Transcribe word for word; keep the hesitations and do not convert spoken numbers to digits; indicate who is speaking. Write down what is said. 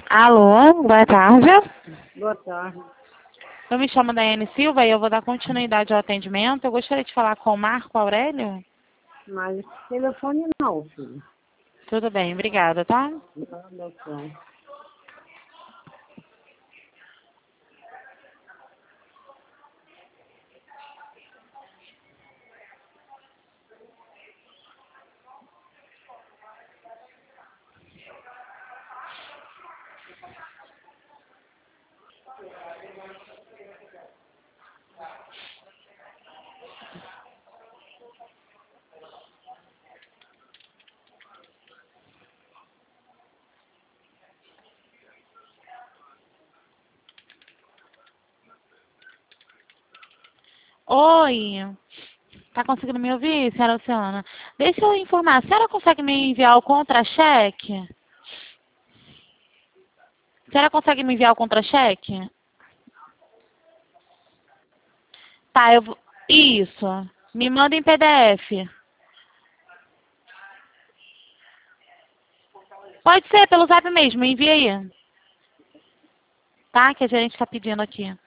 Speaker 1: Alô, boa tarde.
Speaker 2: Boa tarde.
Speaker 1: Eu me chamo Daiane Silva e eu vou dar continuidade ao atendimento. Eu gostaria de falar com o Marco Aurélio.
Speaker 2: Mas telefone não, filho.
Speaker 1: Tudo bem, obrigada, tá?
Speaker 2: Nada só.
Speaker 1: Oi, tá conseguindo me ouvir, senhora Luciana? Deixa eu informar, a senhora consegue me enviar o contra-cheque? A senhora consegue me enviar o contra-cheque? Tá, eu vou... Isso. Me manda em P D F. Pode ser, pelo zap mesmo, envia aí. Tá? Que a gente tá pedindo aqui.